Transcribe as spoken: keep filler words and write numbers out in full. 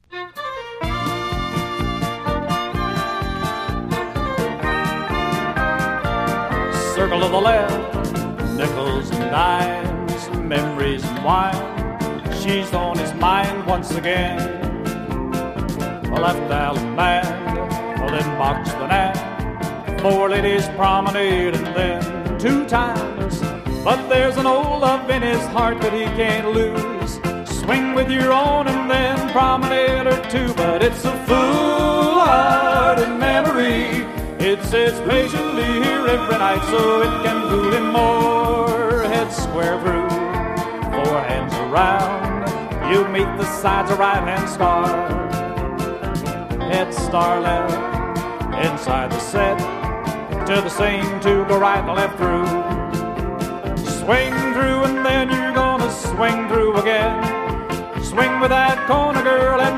Circle to the left, nickels and dimes, memories and wine. She's on his mind once again. Left Allen man, then box the nap. Four ladies promenade and then two times. But there's an old love in his heart that he can't lose. Swing with your own and then promenade or two. But it's a foolhardy memory. It sits patiently here every night so it can fool him more. Head square through, four hands around. You meet the sides of right-hand star. Head star left, inside the set. To the same two, go right and left through. Swing through and then you're gonna swing through again. Swing with that corner girl